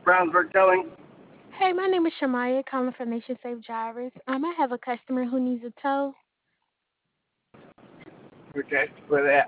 Brownsburg Towing. Hey, my name is Shamaya, calling from Nation Safe Drivers. I have a customer who needs a tow. Okay, where they at?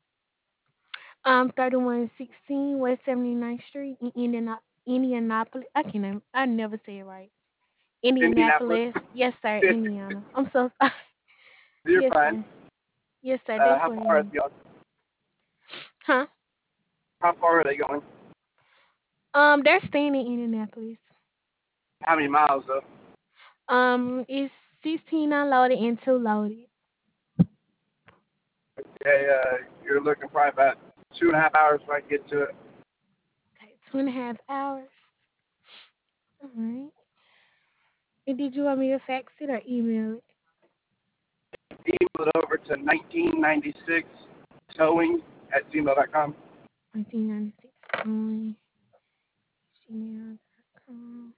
3116 West 79th Street in Indianapolis. I never say it right. Indianapolis. Indianapolis. Yes, sir, Indiana. I'm so sorry. You're Yes, fine. sir. Yes, sir, that's How where far he are is. they going? Huh? How far are they going? They're staying in Indianapolis. How many miles though? It's 16 unloaded and 2 loaded. Okay, you're looking probably about 2.5 hours if I can get to it. Okay, 2.5 hours. All right. And did you want me to fax it or email it? Email it over to 1996 towing at gmail.com. 1996 only. Gmail.com.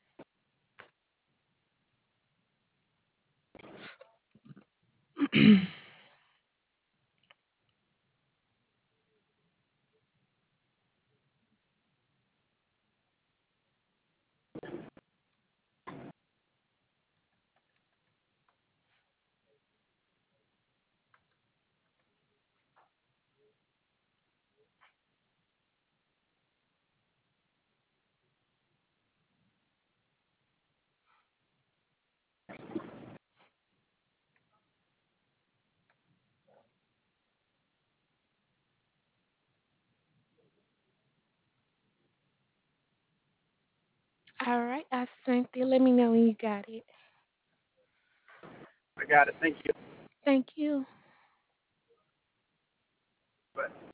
All right, I sent it. Let me know when you got it. I got it. Thank you. Thank you. Bye.